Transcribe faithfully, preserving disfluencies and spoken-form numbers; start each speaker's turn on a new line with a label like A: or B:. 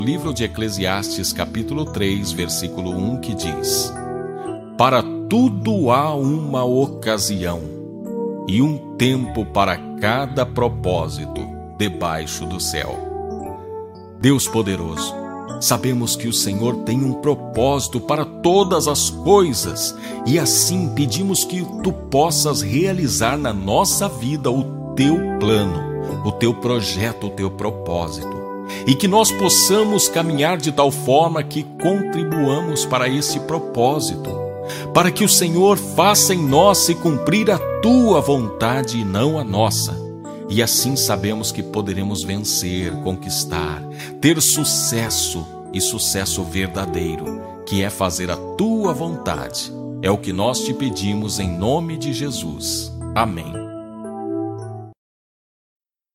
A: Livro de Eclesiastes, capítulo três, versículo um, que diz: Para tudo há uma ocasião, e um tempo para cada propósito debaixo do céu. Deus poderoso, sabemos que o Senhor tem um propósito para todas as coisas, e assim pedimos que Tu possas realizar na nossa vida o Teu plano, o Teu projeto, o Teu propósito. E que nós possamos caminhar de tal forma que contribuamos para esse propósito, para que o Senhor faça em nós se cumprir a Tua vontade e não a nossa. E assim sabemos que poderemos vencer, conquistar, ter sucesso e sucesso verdadeiro, que é fazer a Tua vontade. É o que nós te pedimos em nome de Jesus. Amém.